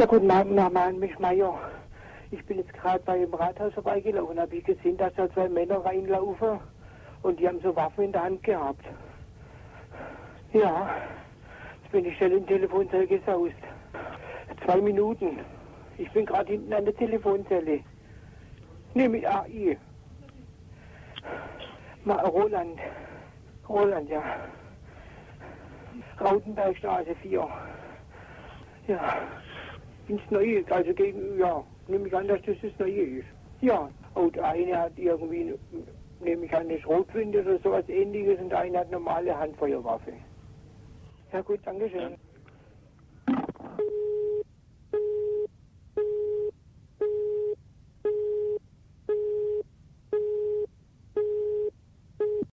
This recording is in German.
Ja, guten Abend nochmal an mich, Meier. Ich bin jetzt gerade bei dem Rathaus vorbeigelaufen, habe ich gesehen, dass da 2 Männer reinlaufen und die haben so Waffen in der Hand gehabt. Ja, jetzt bin ich schnell im Telefonzelle gesaust. 2 Minuten. Ich bin gerade hinten an der Telefonzelle. Ne, mit AI. Roland. Roland, ja. Rautenbergstraße 4. Ja, ins Neue, also gegen, ja, nehme ich an, dass das Neue ist. Ja, und eine hat irgendwie, nehme ich an, eine Schrotflinte oder sowas Ähnliches und eine hat normale Handfeuerwaffe. Ja gut, danke schön.